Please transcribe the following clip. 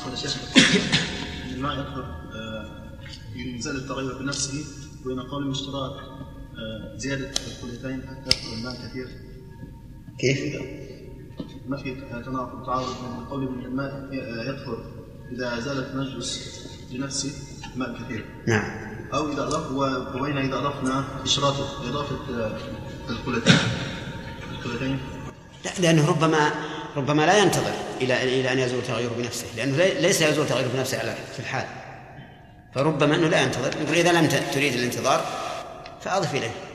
يا شيخ الماء يطهر ينزل التغير بنفسه، وإن قول مشترك زيادة الكليتين حتى يطهر الماء كثير. كيف؟ ما في تناقض تعارض بين القول من الماء يطهر إذا زال التنجس بنفسه ماء كثير. نعم. أو إذا أضف وبين إذا أضفنا إشراطه إضافة الكليتين. لأنه ربما لا ينتظر إلى أن يزول تغير بنفسه، لأنه ليس يزول تغير بنفسه في الحال، فربما أنه لا ينتظر. نقول إذا لم تريد الانتظار فأضف إليه.